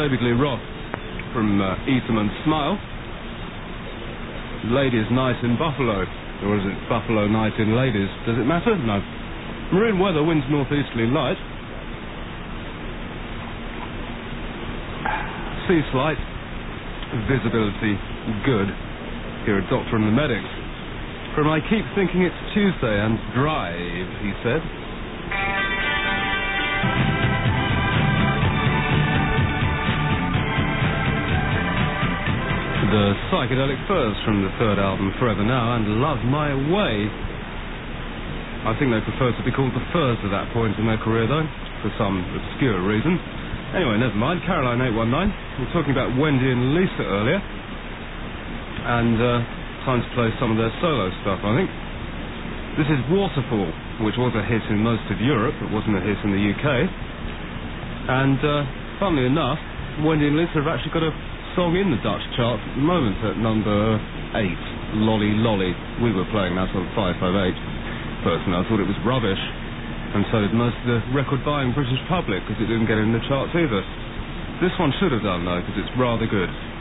David Lee Roth from Eatham and Smile. Ladies Night in Buffalo. Or is it Buffalo Night in Ladies? Does it matter? No. Marine weather, winds northeasterly light. Sea slight. Visibility good. Here are Doctor and the Medics. From I keep thinking it's Tuesday and drive, he said. The Psychedelic Furs from the third album, Forever Now, and Love My Way. I think they prefer to be called the Furs at that point in their career, though, for some obscure reason. Anyway, never mind. Caroline 819. We were talking about Wendy and Lisa earlier. And time to play some of their solo stuff, I think. This is Waterfall, which was a hit in most of Europe, but wasn't a hit in the UK. And, funnily enough, Wendy and Lisa have actually got a song in the Dutch charts at the moment at number 8, Lolly Lolly. We were playing that on 558. Personally, I thought it was rubbish, and so did most of the record-buying British public, because it didn't get in the charts either. This one should have done, though, because it's rather good.